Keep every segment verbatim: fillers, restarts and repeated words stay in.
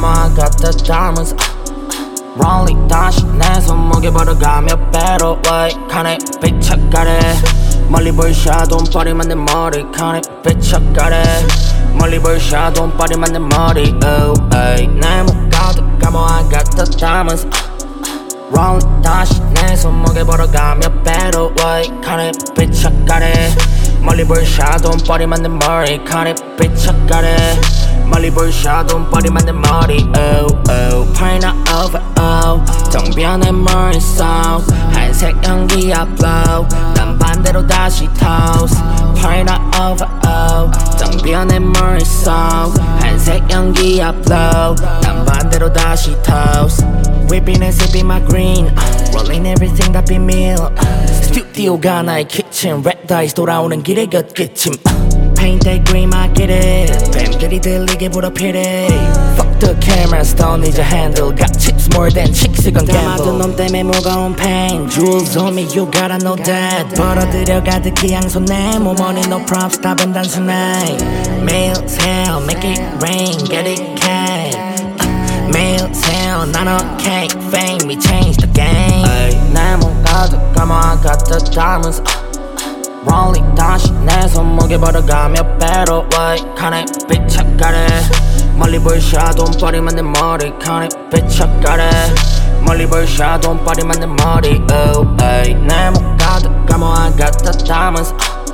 I got the diamonds. Rolling 다시 내 손목에 벌어가며 배로 way 칸에 삐쳐가래 멀리 불샤 돈벌이만 내 머리카락에 삐쳐가래 멀리 불샤 돈벌이만 내 머리 oh ay 내 목 가득 감어 I got the diamonds. Rolling 다시 내 손목에 벌어가며 배로 way 칸에 삐쳐가래 멀리 불샤 돈벌이만 내 머리카락에 삐쳐가래 멀리 불샤 돈벌이만 내 머리 oh oh 파이나 over oh 텅비어내 머리 속 하얀색 연기야 blow 난 반대로 다시 toast 파이나 over oh 텅비어내 머리 속 하얀색 연기야 blow 난 반대로 다시 toast Whipping and sipping my green uh, Rolling everything 다 비밀 uh, 스튜디오가 나의 kitchen Red dice 돌아오는 길의 곁기침 uh, Paint that green I get it 뱀들이 들리게 불어피래 Fuck the cameras don't need your handle Got chips more than chicks 이건 gamble 담아둔 놈 때문에 무거운 pain Jewels on me you gotta know that 벌어들여 가득히 양손에 More money no props 답은 단순해 매일 새어 make it rain get it cash 매일 새어 나눠 cake fame we change the game 내 몸 가득 감어 I got the diamonds. Rolling 다시 내 손목에 벌어가며 배로 way 칸에 삐쳐가래 멀리 불샤 돈벌이만 내 머리카락에 삐쳐가래 멀리 불샤 돈벌이만 내 머리 oh ay 내 목 가득 감어 I got the diamonds.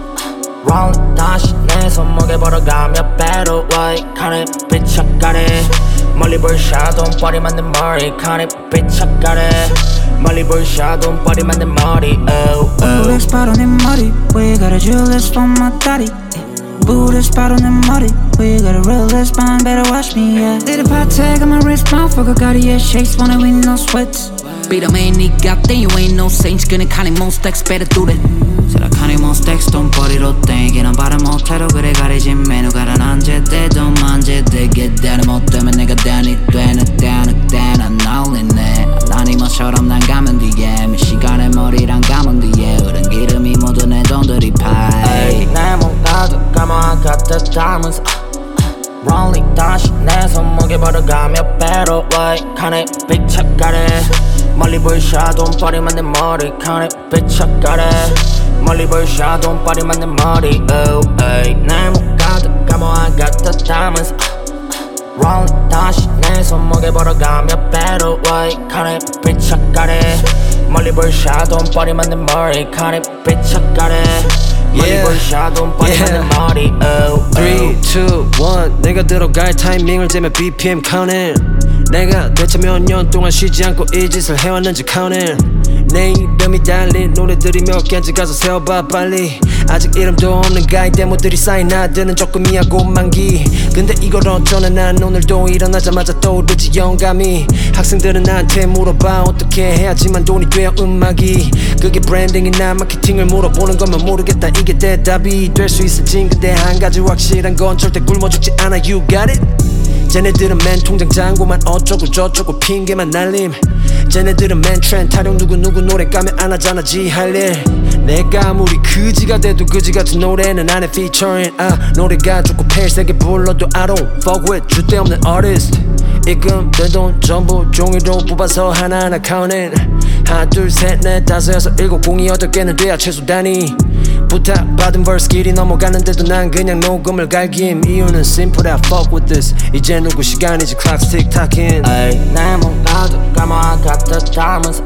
Rolling 다시 내 손목에 벌어가며 배로 way 칸에 삐쳐가래 멀리 불샤 돈벌이만 내 머리카락에 삐쳐가래 멀리 불샤 돈벌이만 내 머리 oh oh Booty spot on 내 머리 We got a jewelers from my daddy Booty spot on 내 머리 We got a real spine better watch me yeah Little pot tag on my wrist motherfucker Cartier shakes wanna win no sweats Beat up ain't 니가 then you ain't no saints 그는 칸이 most stacks better do that 세라카니 most stacks 돈벌이로 땡기는 바람 못해도 그래 가리진 메뉴가란 언제때 돈 만제때 get 못 되면 내가 대안이 돼 늑대 늑대 난 나올리네 난 이모처럼 난 가면 뒤에 몇 시간에 머리랑 감은 뒤에 흐른 기름이 모두 내 돈들이 파이 내 몸 가득 감어 I got the diamonds. Rolling 다시 내 손목에 벌어가며 배로 way 칸에 삐쳐가래 멀리 불샤 돈벌이만 내 머리카락에 삐쳐가래 멀리 불샤 돈벌이만 내 머리 oh ay 내 목 가득 감어 I got the diamonds. Rolling 다시 내 손목에 벌어가며 배로 way 칸에 삐쳐가래 멀리 불샤 돈벌이만 내 머리카락에 삐쳐가래 멀리 불샤 돈벌이만 내 머리 oh oh three, two, one 내가 들어갈 타이밍을 재며 비피엠 counting 내가 대체 몇 년 동안 쉬지 않고 이 짓을 해왔는지 counting 내 이름이 달린 노래들이 몇 개인지 가서 세어봐 빨리 아직 이름도 없는 가이 데모들이 쌓인 나들은 조금이야 고만기 근데 이걸 어쩌나 난 오늘도 일어나자마자 떠오르지 영감이 학생들은 나한테 물어봐 어떻게 해야지만 돈이 돼요 음악이 그게 브랜딩이나 마케팅을 물어보는 거면 모르겠다 이게 대답이 될 수 있을진 근데 한 가지 확실한 건 절대 굶어 죽지 않아 You got it? 쟤네들은 맨 통장 잔고만 어쩌고 저쩌고 핑계만 날림 쟤네들은 맨 트렌드 타령 누구누구 노래 까면 안 하잖아 지 할 일 내가 아무리 그지가 돼도 그지 같은 노래는 안 해 featuring 아 노래가 좋고 폐세게 불러도 I don't fuck with 주대 없는 artist 입금 내 돈 전부 종이로 뽑아서 하나하나 counting 하나 둘 셋 넷 다섯 여섯 일곱 공이 여덟 개는 돼야 최소 단위 부탁받은 verse 길이 넘어가는데도 난 그냥 녹음을 갈김 이유는 simple I fuck with this 이제 누구 시간이지 clock's tick tocking 내 몸 가득 감어 I got the diamonds.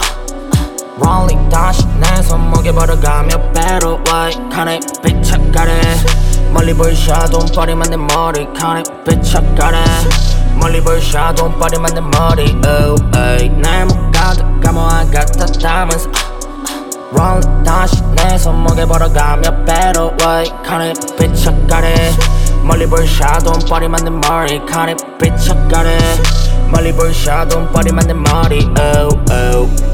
Rolling 다시 내 손목에 벌어가며 배로 way 칸에 삐쳐가래 멀리 불샤 돈벌이만 내 머리카락에 삐쳐가래 멀리 불샤 돈벌이만 내 머리 oh ay 내 몸 가득 감어 I got the diamonds. Rolling 다시 내 손목에 벌어가며 배로 way 칸에 삐쳐가래 멀리 불샤 돈벌이만 내 머리카락에 삐쳐가래 멀리 불샤 돈벌이만 내 머리 oh oh